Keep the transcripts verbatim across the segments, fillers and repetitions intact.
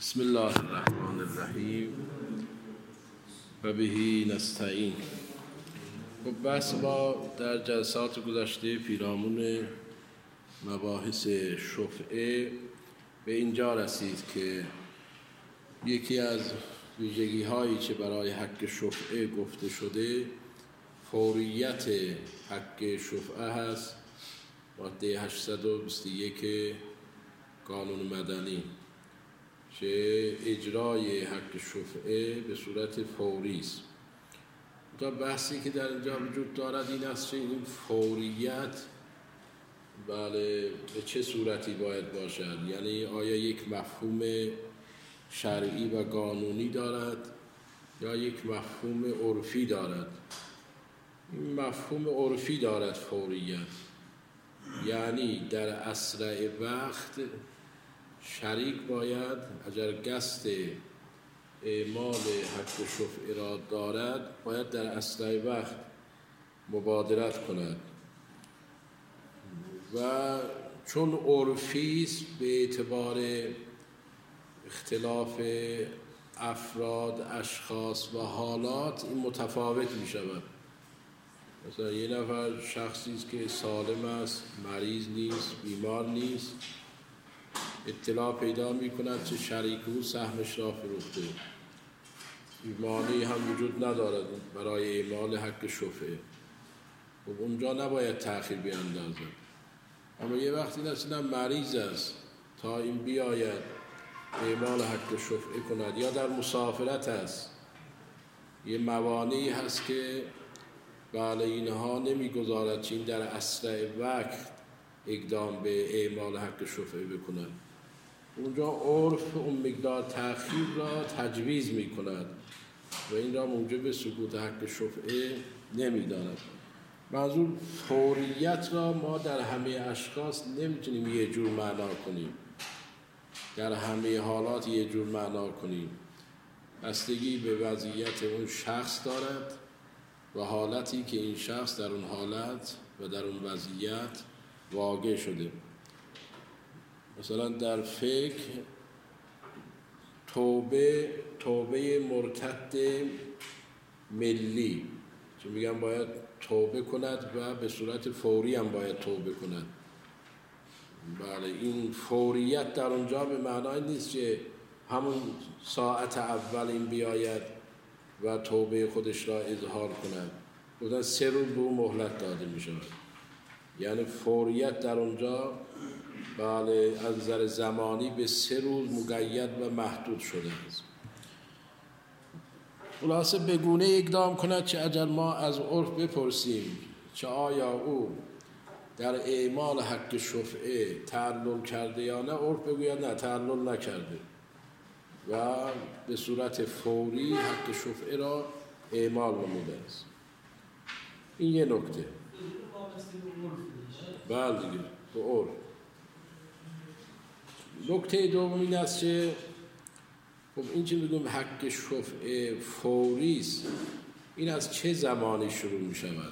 بسم الله الرحمن الرحیم و بهی نستعین. خب بحث ما در جلسات گذشته پیرامون مباحث شفعه به اینجا رسید که یکی از ویژگی هایی که برای حق شفعه گفته شده فوریت حق شفعه هست. ماده هشتصد و بیست و یک قانون مدنی که اجرای حق شفعه به صورت فوری است. تا بحثی که در اینجا وجود دارد این است که این فوریت بله به چه صورتی باید باشد، یعنی آیا یک مفهوم شرعی و قانونی دارد یا یک مفهوم عرفی دارد. این مفهوم عرفی دارد فوریت، یعنی در اسرع وقت شریک باید اگر قصد اعمال حق شفعه را دارد باید در اسرع وقت مبادرت کند و چون عرفی است به اعتبار اختلاف افراد، اشخاص و حالات این متفاوت می شود. مثلا یه نفر شخصی است که سالم است، مریض نیست، بیمار نیست، اطلاع پیدا می کند که شریک او سهمش را فروخته، مانعی هم وجود ندارد برای اعمال حق شفعه. خب اونجا نباید تأخیر بیاندازد. اما یه وقتی نسیدن مریض است تا این بیاید اعمال حق شفعه کند یا در مسافرت است، یه موانعی هست که بله اینها نمیگذارد که این در اسرع وقت اقدام به اعمال حق شفعه بکند، اونجا عرف اون مقدار تأخیر را تجویز می کند و این را موجب سقوط حق شفعه نمی داند. منظور فوریت را ما در همه اشخاص نمیتونیم یه جور معنا کنیم، در همه حالات یه جور معنا کنیم. بستگی به وضعیت اون شخص دارد و حالتی که این شخص در اون حالت و در اون وضعیت واقع شده. مثلا در فقه توبه توبه مرتد ملی چون میگن باید توبه کند و به صورت فوری هم باید توبه کند. بله این فوریت در اونجا به معنای نیست که همون ساعت اول این بیاید و توبه خودش را اظهار کند، بودن سه روز به اون مهلت داده می شود. یعنی فوریت در اونجا بله از نظر زمانی به سه روز مقید و محدود شده است. خلاصه به گونه اقدام کند که اگر ما از عرف بپرسیم که آیا او در اعمال حق شفعه تعلل کرده یا نه، عرف بگوید نه تعلل نکرده و به صورت فوری حق شفعه را اعمال نموده است. این یه نکته. بله دیگه به عرف. نکته دوم این است که خب این که میگم حق شفعه فوری است، این از چه زمانی شروع می شود؟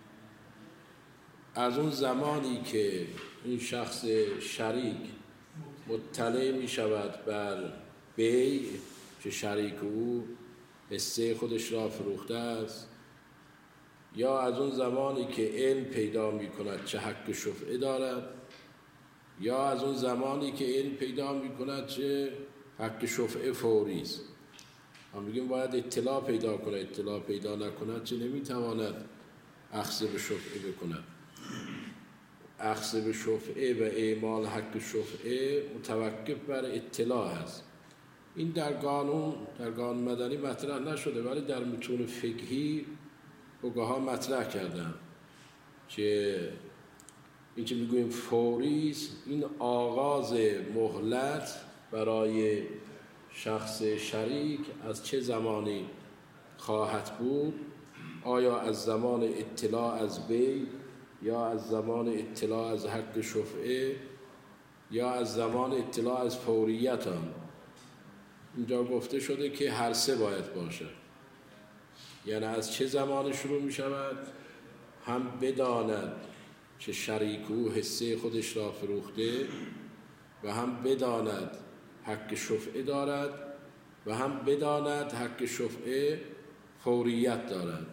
از اون زمانی که این شخص شریک مطلع می شود بر بیع که شریک او حصه خودش را فروخته است، یا از اون زمانی که علم پیدا می کند چه حق شفعه دارد، یا از اون زمانی که علم پیدا می کند چه حق شفعه فوری است. ما میگیم باید اطلاع پیدا کند، اطلاع پیدا نکند چه نمیتواند اخذ به شفعه بکند. اخذ به شفعه و اعمال حق شفعه متوقف بر اطلاع است. این در قانون در قانون مدنی مطرح نشده ولی در متون فقهی فقها مطرح کردن که این که میگویم فوری است، این آغاز مهلت برای شخص شریک از چه زمانی خواهد بود؟ آیا از زمان اطلاع از بیع یا از زمان اطلاع از حق شفعه یا از زمان اطلاع از فوریت هم؟ اینجا گفته شده که هر سه باید باشد. یعنی از چه زمان شروع می شود؟ هم بداند که شریک او حصه خودش را فروخته و هم بداند حق شفعه دارد و هم بداند حق شفعه فوریت دارد.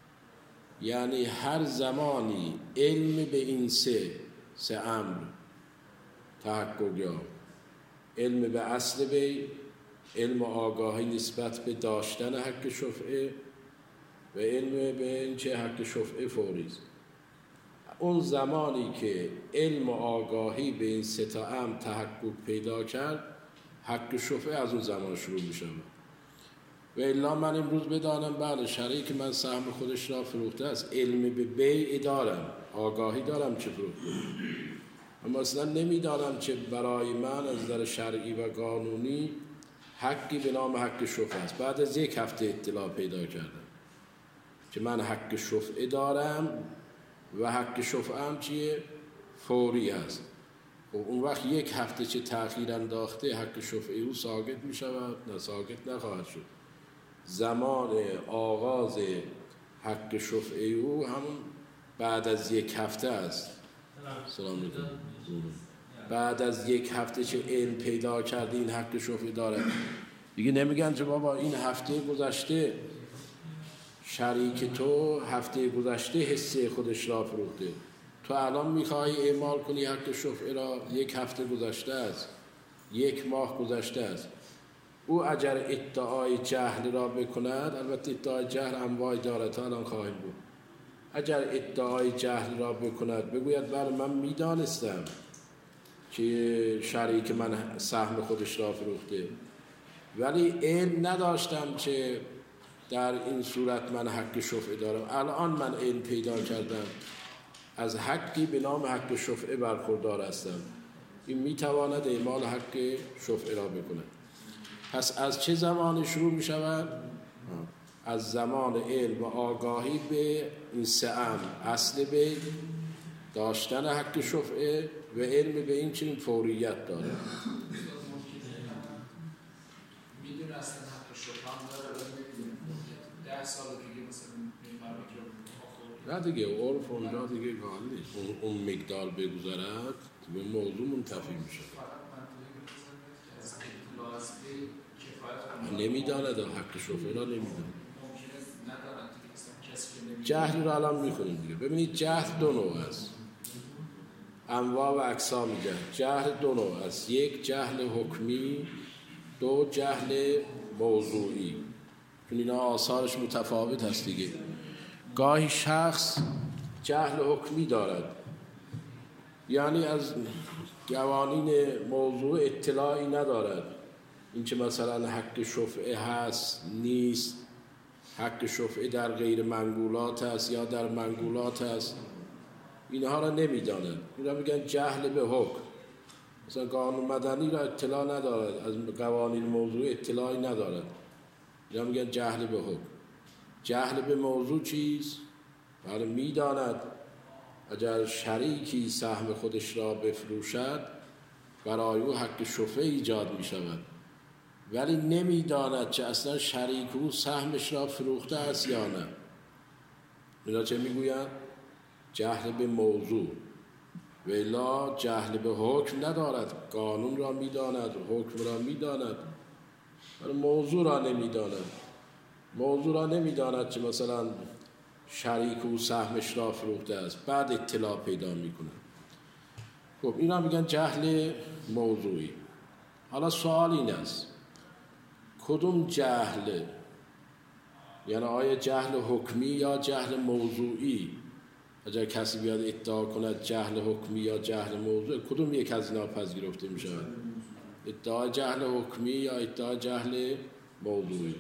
یعنی هر زمانی علم به این سه سه امر تحقق یافت، علم به اصل بی، علم و آگاهی نسبت به داشتن حق شفعه و علم به اینکه حق شفعه فوری است. اون زمانی که علم و آگاهی به این سه تا امر تحقق پیدا کرد، حق شفعه از اون زمان شروع میشه. و الا من امروز بدانم بله شریک من سهم خودش را فروخته است، علم به بیع دارم، آگاهی دارم چه فروخته، اما اصلا نمیدانم که برای من از نظر شرعی و قانونی حقی به نام حق شفعه است. بعد از یک هفته اطلاع پیدا کردم که من حق شفعه دارم و حق شفعه هم چیه؟ فوری است. و اون وقت یک هفته چه تأخیر انداخته حق شفعه او ساقط می شود؟ نه، ساقط نخواهد شد. زمان آغاز حق شفعه او همون بعد از یک هفته است. سلام علیکم. بعد از یک هفته چه علم پیدا کرده این حق شفعه داره، دیگه نمیگن که بابا این هفته گذشته شریک تو هفته گذشته حصه خودش را فروخته، تو الان میخوای اعمال کنی حق شفعه را، یک هفته گذشته است، یک ماه گذشته است. او اگر ادعای جهل را بکند، البته ادعای جهل انواع دارد تا الان خواهیم بود، اگر ادعای جهل را بکند بگوید بله من میدانستم که شریک من سهم خودش را فروخته، ولی علم نداشتم که در این صورت من حق شفعه دارم، الان من علم پیدا کردم از حقی به نام حق شفعه برخوردار هستم، این میتواند اعمال حق شفعه را بکند. پس از چه زمانی شروع می شود؟ از زمان علم و آگاهی به این سه امر، اصل به داشتن حق شفعه و علم به این که این فوریت داره. میدونه اصلا حق شفعه هم داره ده سال دیگه مثلا نه دیگه عرف اونجا دیگه گال نیست، اون, اون مقدار بگذارد به موضوع منتفی میشه. نمیداند حق شفعه را نمیداند، جهل را الان میخونیم دیگه. ببینید جهل دو نوع است، انواع و اقسام جهل. جهل دو نوع است، یک جهل حکمی، دو جهل موضوعی. چون اینا آثارش متفاوت هست دیگه. گاهی شخص جهل حکمی دارد، یعنی از قوانین موضوع اطلاعی ندارد، این که مثلا حق شفعه هست نیست، حق شفعه در غیر منقولات است یا در منقولات است، اینها را نمیداند. اینا میگن جهل به حکم. مثلا قانون مدنی را اطلاع ندارد، از قوانین موضوع اطلاعی ندارد، اینا میگن جهل به حکم. جهل به موضوع چیست؟ بله میداند اگر شریکی سهم خودش را بفروشد برای او حق شفعه ایجاد می شود، ولی نمیداند که اصلا شریک او سهمش را فروخته است یا نه. اینا چه میگویند؟ جهل به موضوع. ولی جهل به حکم ندارد، قانون را میداند، حکم را میداند، ولی موضوع را نمیداند. موضوع را نمیداند که مثلا شریک او سهمش را فروخته است، بعد اطلاع پیدا میکنه. خب اینا میگن جهل موضوعی. حالا سوال این است کدوم جهل، یعنی آیا جهل حکمی یا جهل موضوعی؟ اگر کسی بیاد ادعا کند جهل حکمی یا جهل موضوعی، کدوم یک از اینا پذیرفته می شود؟ ادعا جهل حکمی یا ادعا جهل موضوعی؟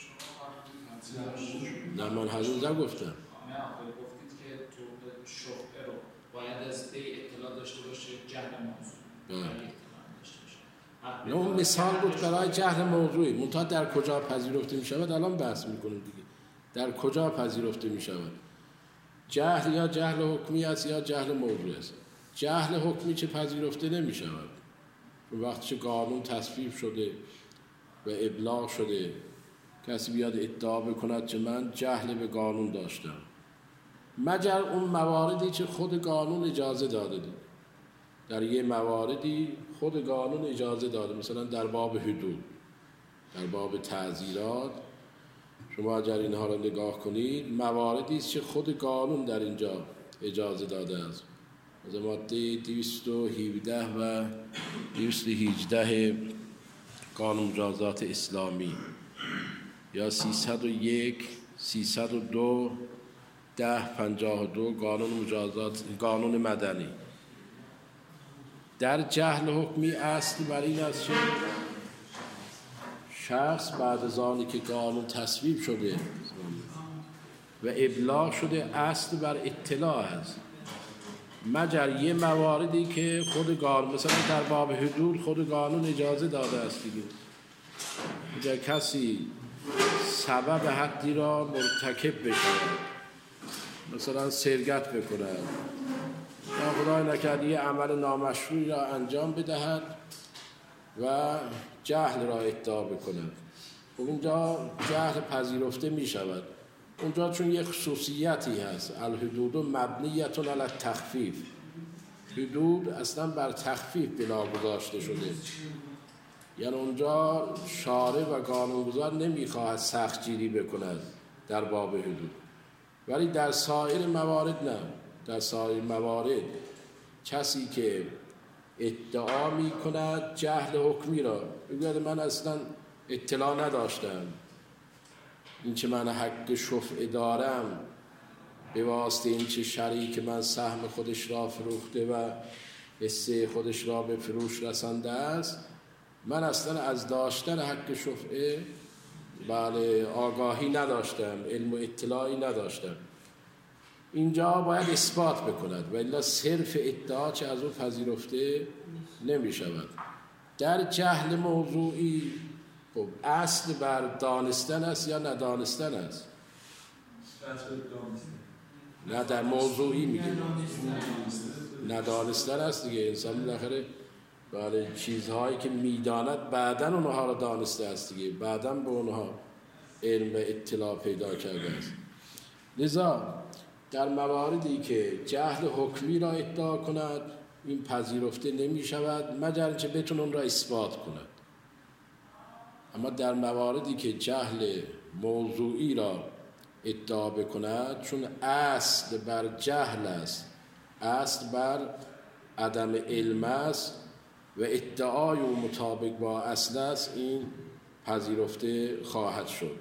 نه من هنوز نگفتم. نه گفتید که تو شفعه رو باید از دی اطلاع داشته باشه جهل موضوع. نه اون مثال بود برای جهل موضوعی، منتها در کجا پذیرفته می شود الان بحث می کنیم دیگه. در کجا پذیرفته می شود؟ جهل یا جهل حکمی است یا جهل موضوعی است. جهل حکمی چه پذیرفته نمی شود، وقتی که قانون تصویب شده و ابلاغ شده کسی بیاد ادعا بکند که من جهل به قانون داشتم، مگر اون مواردی که خود قانون اجازه داده دید. در یه مواردی خود قانون اجازه داده. مثلا در باب حدود، در باب تعزیرات، شما اگر اینها را نگاه کنید مواردی است که خود قانون در اینجا اجازه داده است. مثلا ماده دویست و هفده و دویست و هجده قانون مجازات اسلامی یا سیصد و یک، سیصد و دو، ده پنجاه و دو قانون مجازات قانون مدنی. در جهل حکمی اصل بر این است که شخص بعد از آنی که قانون تصویب شده و ابلاغ شده اصل بر اطلاع است، مگر یه مواردی که خود قانون، مثلا در باب حدود خود قانون اجازه داده است دیگه. اگر کسی سبب حدی را مرتکب بشه، مثلا سرقت بکند یا خدای نکرده یه عمل نامشروعی را انجام بدهد و جهل را ادعا بکند، خب اونجا جهل پذیرفته می شود. اونجا چون یک خصوصیتی هست، الحدود مبنیت علی التخفیف، حدود اصلا بر تخفیف بنا گذاشته شده، یعنی اونجا شارع و قانونگذار نمیخواهد سختگیری بکند در باب حدود. ولی در سایر موارد نه. در سایر موارد کسی که ادعا می کند جهل حکمی را، بگوید من اصلا اطلاع نداشتم، این که من حق شفعه دارم به واسطه این که شریک من سهم خودش را فروخته و حصه خودش را به فروش رسانده است، من اصلا از داشتن حق شفعه بله آگاهی نداشتم، علم و اطلاعی نداشتم. اینجا باید اثبات بکند و الا صرف ادعا چه از او پذیرفته نمی شود. در جهل موضوعی خب اصل بر دانستن است یا ندانستن است؟ نه در موضوعی میگیم ندانستن است دیگه. انسان بالاخره بله چیزهایی که میداند بعداً اونها را دانسته است دیگه، بعداً به اونها علم و اطلاع پیدا کرده است. لذا در مواردی که جهل حکمی را ادعا کند این پذیرفته نمی شود مگر اینکه بتونه اون را اثبات کند. اما در مواردی که جهل موضوعی را ادعا بکند، چون اصل بر جهل است، اصل بر عدم علم است و ادعای او مطابق با اصل است، این پذیرفته خواهد شد.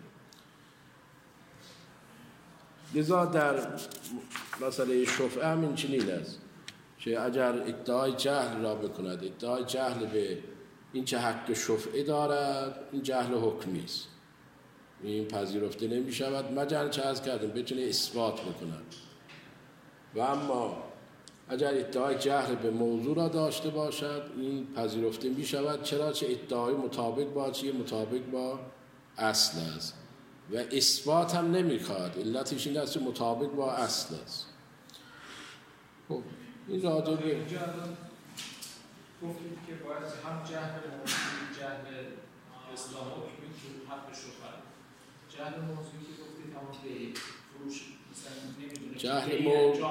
لذا در مسئله شفعه هم این چنین است که اگر ادعای جهل را بکند، ادعای جهل به این چه حق شفعه دارد، این جهل حکمی است، این پذیرفته نمی شود مگر چه از کردیم بتونه اثبات بکند. و اما اگر ادعای جهل به موضوع را داشته باشد این پذیرفته می شود، چرا چه ادعای مطابق با چیه؟ مطابق با اصل است و اثبات هم نمی خواهد. علتش این است که مطابق با اصل است. خب این راجع به اینجا گفتید که باید هم جهل موضوعی، جهل اصلاح حکمی که حق شفعه، جهل موضوعی که گفتید همون به فروش مثلا نمیدونه جهل موضوع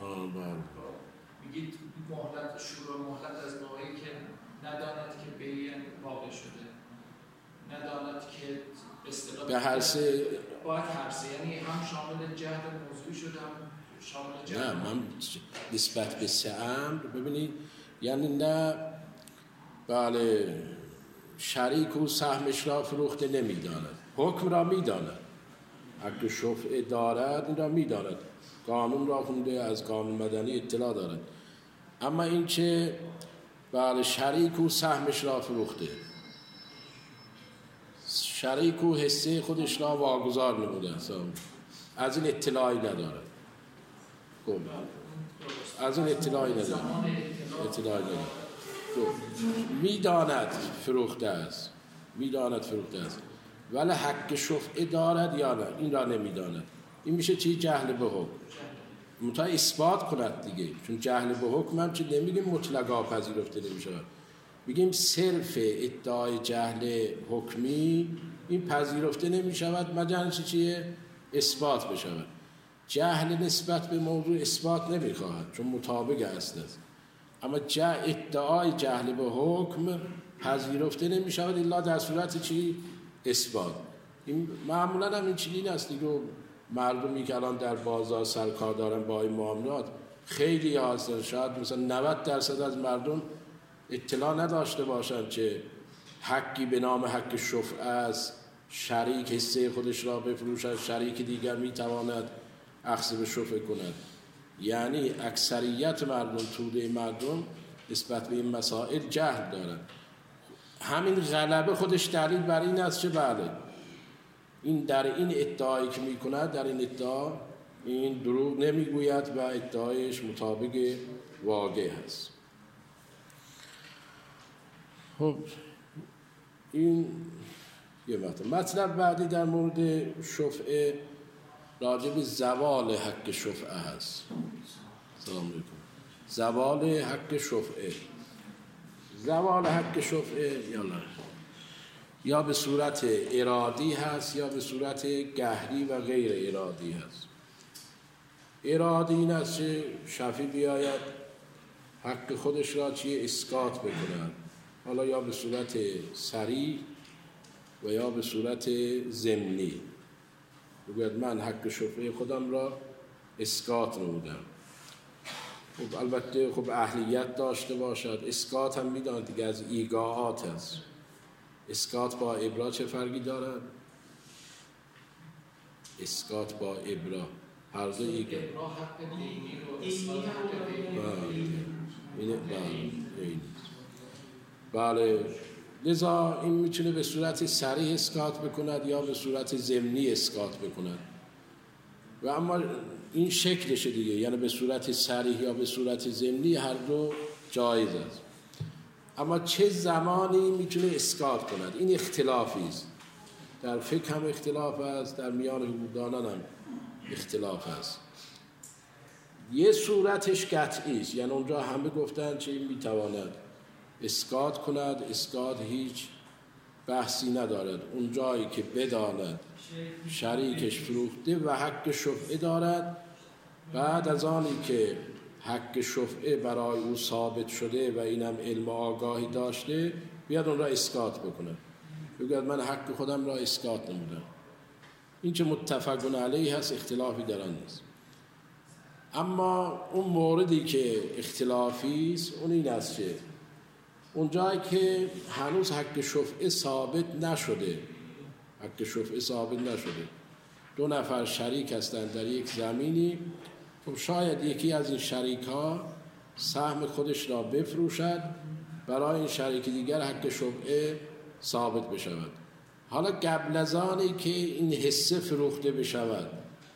میگید مهلت شروع مهلت از موقعی که نداند که بیع واقع شده، نداند که اصطلاح به هر سه باید هر سه، یعنی هم شامل جهل موضوعی شده هم شامل جهل. نه من نسبت به سه امر ببینید، یعنی نه بله شریک و سهمش را فروخته نمیداند، حکم را میداند، حق شفعه دارد این را میداند، قانون را خونده، از قانون مدنی اطلاع دارد. اما این که بله شریک و سهمش را فروخته، شریک و حصه خودش را واگذار نموده است، از این اطلاعی ندارد. خب از این اطلاعی ندارد، اطلاعی ندارد. خب میداند فروخته است، میداند فروخته است ولی حق شفعه دارد یا نه این را نمیداند. این میشه چی؟ جهل به حکم. متا اثبات کند دیگه، چون جهل به حکم هم چی نمیگیم مطلقا پذیرفته نمیشه، میگیم صرف ادعای جهل حکمی این پذیرفته نمیشود مگر چی چیه؟ اثبات بشود. جهل نسبت به موضوع اثبات نمیخواهد چون مطابق اصل است. اما ادعای جهل به حکم پذیرفته نمی شود الا در صورت چی؟ اثبات. این معمولا هم این چنین است دیگه. مردمی که الان در بازار سرکار دارن با این معاملات خیلی هستن، شاید مثلا نود درصد از مردم اطلاع نداشته باشند که حقی به نام حق شفعه است، شریک حصه خودش را بفروشد، شریک دیگر میتواند اخذ به شفعه کند. یعنی اکثریت مردم، توده مردم نسبت به این مسائل جهل دارند. همین غلبه خودش دلیل بر این است که بله این در این ادعایی که میکند، در این ادعا این دروغ نمیگوید و ادعایش مطابق واقع هست. خب این یه مطلب. مطلب بعدی در مورد شفعه راجع به زوال حق شفعه هست. سلام علیکم. زوال حق شفعه. زوال حق شفعه یالا یا به صورت ارادی هست یا به صورت قهری و غیر ارادی هست. ارادی این است که شفیع بیاید حق خودش را چی اسقاط بکند، حالا یا به صورت صریح و یا به صورت ضمنی. بگوید من حق شفعه خودم را اسقاط نمودم. خب البته خب اهلیت داشته باشد. اسقاط هم میداند دیگه از ایگاعات هست. اسقاط با ابرا چه فرقی دارد؟ اسقاط با ابرا هر دو ایگا. ابرا حق دینی رو اسقاط حق دینی رو. بله. لذا این میتونه به صورت صریح اسقاط بکند یا به صورت ضمنی اسقاط بکند. و اما این شکلشه دیگه، یعنی به صورت صریح یا به صورت ضمنی هر دو جایز است. اما چه زمانی میتونه اسقاط کند این اختلافی است. در فقه هم اختلاف است، در میان حقوقدانان هم اختلاف است. یه صورتش قطعی است، یعنی اونجا همه گفتن چه این میتواند اسقاط کند. اسقاط هیچ بحثی ندارد. اون جایی که بداند شریکش فروخته و حق شفعه دارد، بعد از آنی که حق شفعه برای او ثابت شده و اینم علم آگاهی داشته، بیاد اون را اسقاط بکنه. بگوید من حق خودم را اسقاط نمودم. این که متفقون علیه هست، اختلافی در آن نیست. اما اون موردی که اختلافی است اون این است که اون جایی که هنوز حق شفعه ثابت نشده، حق شفعه ثابت نشده، دو نفر شریک هستند در یک زمینی، خب شاید یکی از این شریک ها سهم خودش را بفروشد برای این شریک دیگر حق شفعه ثابت بشود. حالا قبل از آنی که این حصه فروخته بشود،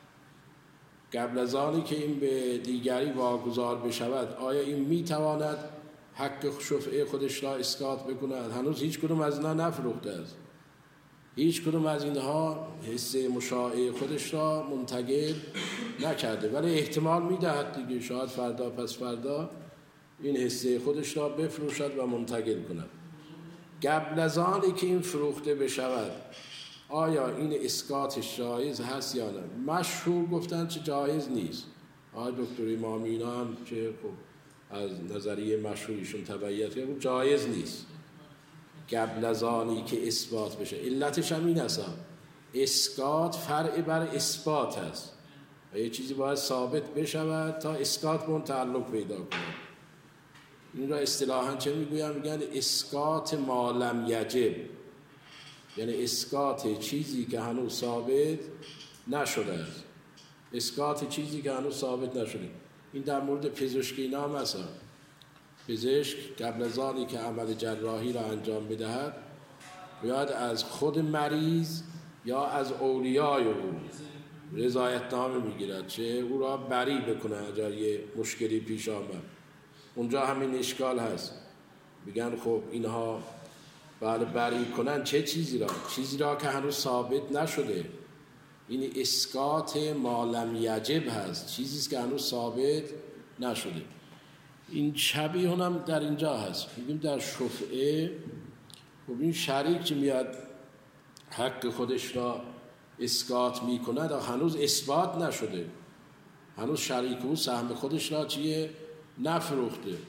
قبل از آنی که این به دیگری واگذار بشود، آیا این میتواند حق شفعه خودش را اسقاط بکند؟ هنوز هیچ کدوم از اینها نفروخته است. هیچ کدوم از اینها حصه مشاع خودش را منتقل نکرده، ولی احتمال میدهد دیگه شاید فردا پس فردا این حصه خودش را بفروشد و منتقل کند. قبل از آنی که این فروخته بشود آیا این اسقاطش جایز هست یا نه؟ مشهور گفتن چه جایز نیست. آقای دکتر امامی اینا هم که خب از نظریه مشهوریشون تبعیت کرد، جایز نیست قبل از آنی که اثبات بشه. علتش هم این است، اسقاط فرع بر اثبات است و یه چیزی باید ثابت بشود تا اسقاط به اون تعلق پیدا کنه. این را اصطلاحاً چه میگویم؟ میگن اسقاط ما لم یجب، یعنی اسقاط چیزی که هنوز ثابت نشده است. اسقاط چیزی که هنوز ثابت نشده. این در مورد پزشکی نام است. پزشک قبل از آنی که عمل جراحی را انجام بدهد باید از خود مریض یا از اولیای او رضایت نامه میگیرد چه او را بری بکنه اگر یه مشکلی پیش آمد. اونجا همین اشکال هست. میگن خب اینها بله بری کنن چه چیزی را؟ چیزی را که هنوز ثابت نشده. این اسقاط ما لم یجب هست، چیزی که هنوز ثابت نشده. این شبیه هم در اینجا هست. میگیم در شفعه خب این شریک که میاد حق خودش را اسقاط میکند هنوز اثبات نشده، هنوز شریک او سهم خودش را چیه نفروخته.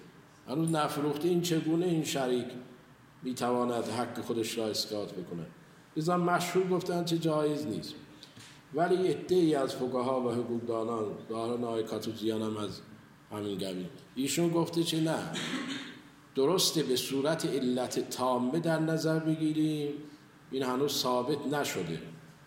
هنوز نفروخته، این چگونه این شریک میتواند حق خودش را اسقاط بکنه؟ لذا مشهور گفتن چه جایز نیست. ولی عده‌ای از فقها و حقوقدانان، داران آقای کاتوزیان هم از همین قبیل، ایشون گفته چه نه، درسته به صورت علت تامه در نظر بگیریم، این هنوز ثابت نشده،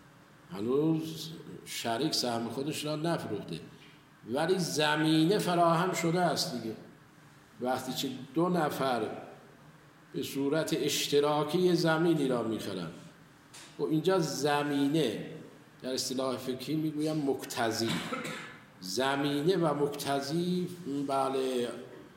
هنوز شریک سهم خودش را نفروخته، ولی زمینه فراهم شده است دیگه. وقتی که دو نفر به صورت اشتراکی زمینی را میخرن و اینجا زمینه در اصطلاح فقهی میگویم مقتضی، زمینه و مقتضی بله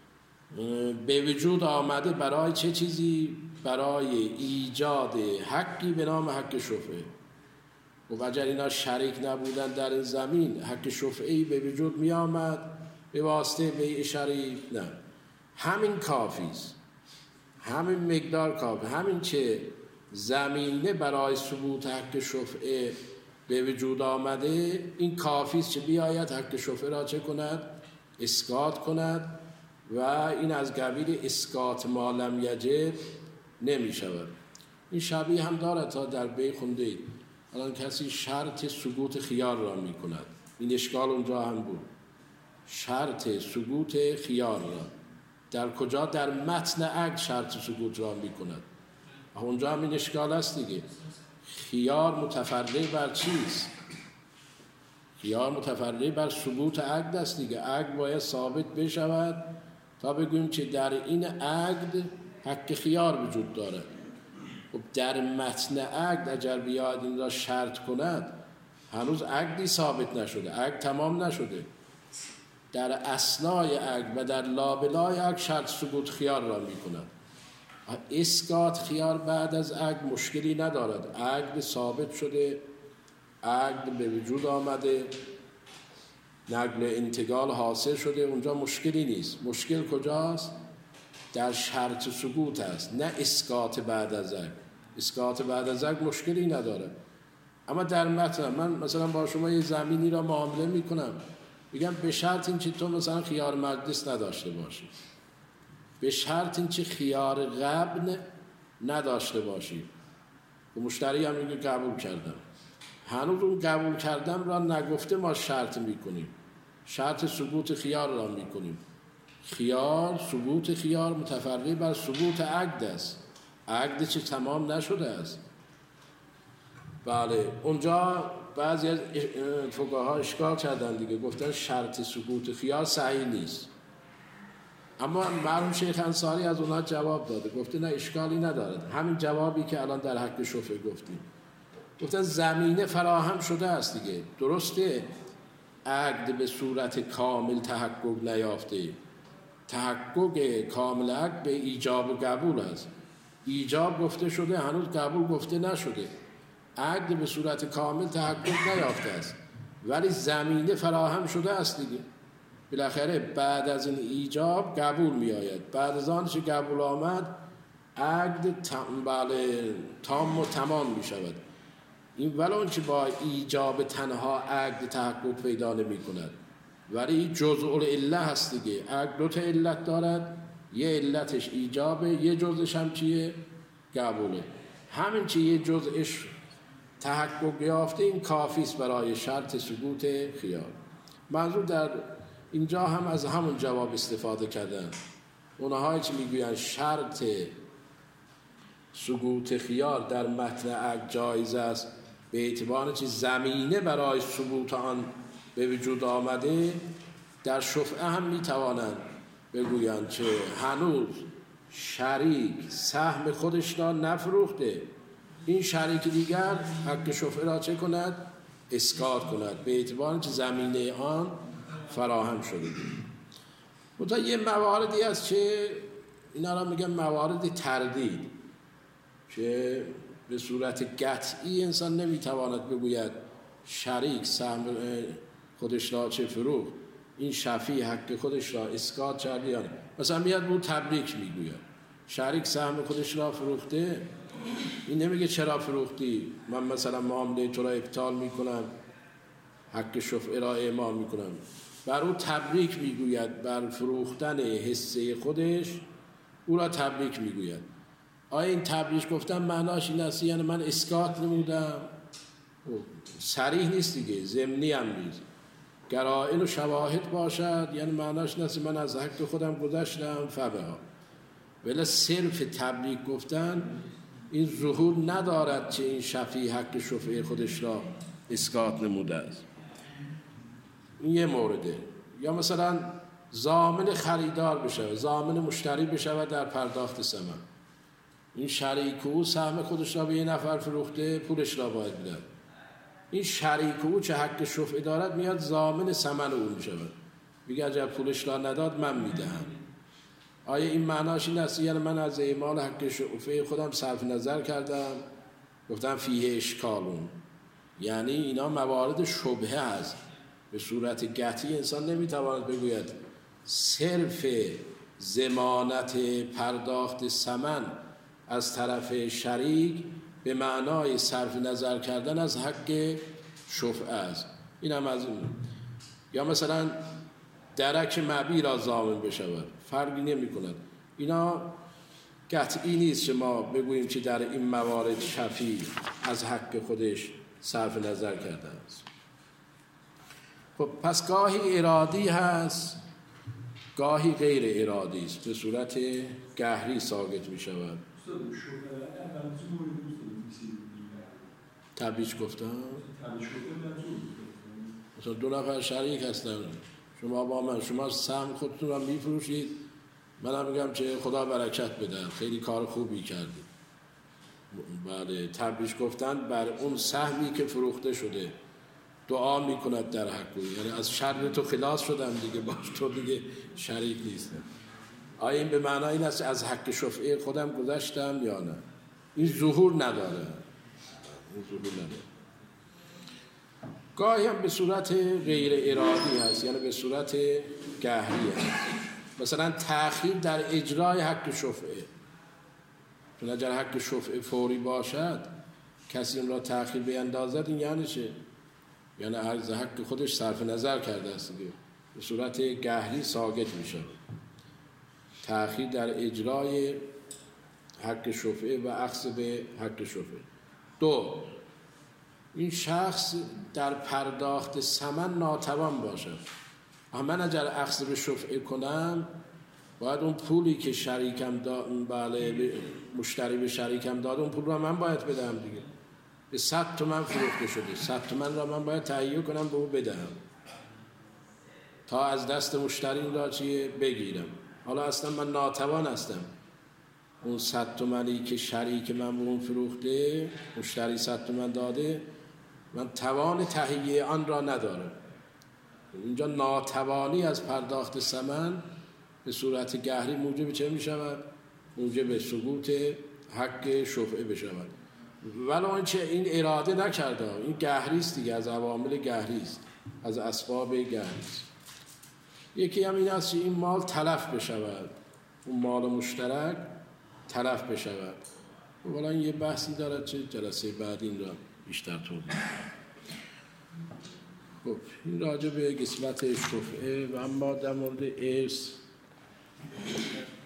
به وجود آمده برای چه چیزی؟ برای ایجاد حقی به نام حق شفعه. و اگر اینا شریک نبودن در این زمین، حق شفعه‌ای به وجود می آمد به واسطه بیع شریک؟ نه، همین کافی است، همین مقدار کافی، همین که زمینه برای ثبوت حق شفعه به وجود آمده، این کافی است که بیاید حق شفعه را چه کند؟ اسقاط کند، و این از قبیل اسقاط ما لم یجب نمی شود. این شبیه هم دارد تا در بیع خونده اید، الان کسی شرط ثبوت خیار را می کند، این اشکال اونجا هم بود، شرط ثبوت خیار را در کجا؟ در متن عقد شرط ثبوت را می کند، اونجا هم این اشکال است دیگه. خیار متفرع بر چیست؟ خیار متفرع بر ثبوت عقد است دیگه. عقد باید ثابت بشود تا بگوییم که در این عقد حق خیار وجود دارد. خب در متن عقد اگر بیاد این را شرط کند، هنوز عقدی ثابت نشده، عقد تمام نشده. در اثنای عقد و در لابلای عقد شرط ثبوت خیار را می کند. اسقاط خیار بعد از عقد مشکلی ندارد، عقد ثابت شده، عقد به وجود آمده، نقل انتقال حاصل شده، اونجا مشکلی نیست. مشکل کجاست؟ در شرط ثبوت است، نه اسقاط بعد از عقد. اسقاط بعد از عقد مشکلی نداره. اما در متن من مثلا با شما یه زمینی را معامله میکنم، میگم به شرط این که تو مثلا خیار مجلس نداشته باشی، به شرط این که خیار غبن نداشته باشی، و مشتری هم میگه قبول کردم، هنوز اون قبول کردم را نگفته ما شرط میکنیم، شرط ثبوت خیار را میکنیم. خیار، ثبوت خیار متفرع بر ثبوت عقد است، عقد چه تمام نشده است. بله، اونجا بعضی از فقها اشکال کردن دیگه، گفتن شرط ثبوت خیار صحیح نیست. اما مرحوم شیخ انصاری از اونها جواب داده، گفته نه اشکالی ندارد، همین جوابی که الان در حق شفعه گفتیم. گفتن زمینه فراهم شده است دیگه، درسته عقد به صورت کامل تحقق نیافته، تحقق کامل عقد به ایجاب و قبول است، ایجاب گفته شده هنوز قبول گفته نشده، عقد به صورت کامل تحقق نیافته است، ولی زمینه فراهم شده است دیگه. بالاخره بعد از این ایجاب قبول می آید، بعد از آن که قبول آمد عقد تام بله تام و تمام می شود. این ولون که با ایجاب تنها عقد تحقق پیدا نمی کند، ولی جزء العله هست دیگه. عقد دو تا علت دارد، یه علتش ایجابه، یه جزءش هم چیه؟ قبوله. همین که یه جزءش تحقق یافته، این کافی است برای شرط ثبوت خیار. منظور در اینجا هم از همون جواب استفاده کردن، اونهایی که میگوین شرط ثبوت خیار در متن عقد جایز است به اعتبار که زمینه برای ثبوت آن به وجود آمده، در شفعه هم میتوانند بگویند که هنوز شریک سهم خودش را نفروخته، این شریک دیگر حق شفعه را چه کند؟ اسقاط کند، به اعتبار که زمینه آن فراهم شده. منتها یه مواردی هست که اینا را میگن موارد تردید، که به صورت قطعی انسان نمیتواند بگوید شریک سهم خودش را چه فروخت، این شفیع حق خودش را اسقاط کرده یا نه. مثلا میاد بود تبریک میگوید شریک سهم خودش را فروخته، این نمیگه چرا فروختی، من مثلا معامله تو را ابطال میکنم، حق شفعه را اعمال میکنم. بر او تبریک میگوید، بر فروختن حصه خودش او را تبریک میگوید. آیا این تبریک گفتن معناش این است یعنی من اسکات نمودم؟ صریح نیست دیگه، ضمنی هم نیست. قرائن و شواهد باشد یعنی معناش این است من از حق خودم گذشتم فبها. ولی صرف تبریک گفتن این ظهور ندارد که این شفیع حق شفعه خودش را اسکات نموده است. این یه مورده. یا مثلا ضامن خریدار بشود، ضامن مشتری بشود در پرداخت ثمن. این شریک او سهم خودش را به یه نفر فروخته، پولش را باید بده. این شریک او چه حق شفعه دارد میاد ضامن ثمن او میشود، میگه اگر پولش را نداد من میدهم. آیا این معناش این است یعنی من از اعمال حق شفعه خودم صرف نظر کردم؟ گفتم فیه اشکالون، یعنی اینا موارد شبهه هست. به صورت قطعی انسان نمیتواند بگوید صرف ضمانت پرداخت ثمن از طرف شریک به معنای صرف نظر کردن از حق شفعه است. این هم از این. یا مثلا درک مبیع را ضامن بشود، فرقی نمی کند. اینا قطعی نیست که ما بگوییم که در این موارد شفیع از حق خودش صرف نظر کرده است. خب پس گاهی ارادی هست، گاهی غیر ارادی است، به صورت قهری ساقط می شود. تبریج گفتم مثلا دو نفر شریک هستن، شما با من، شما سهم خودتون را می فروشید، منم میگم که خدا برکت بده، خیلی کار خوبی کردید. بله، تبریج گفتن بر اون سهمی که فروخته شده دعا میکند در حق او، یعنی از شر تو خلاص شدم دیگه، باش تو دیگه شریک نیستم. آیا این به معنای این است از حق شفعه خودم گذشتم یا نه؟ این ظهور نداره، این ظهور نداره. گاهی هم به صورت غیر ارادی هست، یعنی به صورت قهری هست. مثلا تأخیر در اجرای حق شفعه، چون اگر حق شفعه فوری باشد کسی اون را تأخیر بیندازد، این یعنی چه؟ یعنی از حق خودش صرف نظر کرده است دیگه، به صورت قهری ساقط میشه. تأخیر در اجرای حق شفعه و اخذ به حق شفعه. دو، این شخص در پرداخت ثمن ناتوان باشد. من اگر اخذ به شفعه کنم باید اون پولی که شریکم داد، بله مشتری به شریکم داد، اون پول را من باید بدهم دیگه. به صد تومن فروخته شده، صد تومن را من باید تهیه کنم به او بدهم تا از دست مشتری این را چیه بگیرم. حالا اصلا من ناتوان هستم، اون صد تومنی که شریک من به اون فروخته، مشتری صد تومن داده، من توان تهیه آن را ندارم. اینجا ناتوانی از پرداخت ثمن به صورت قهری موجب چه می شود؟ موجب سقوط حق شفعه بشود. ولی آنچه این اراده نکرده، این قهری است دیگه، از عوامل قهری است، از اسباب قهری است. یکی هم این است که این مال تلف بشود، اون مال مشترک تلف بشود. ولی این یه بحثی دارد چه جلسه بعد این را بیشتر توضیح. خب این راجع به قسمت شفعه و اما در مورد ارث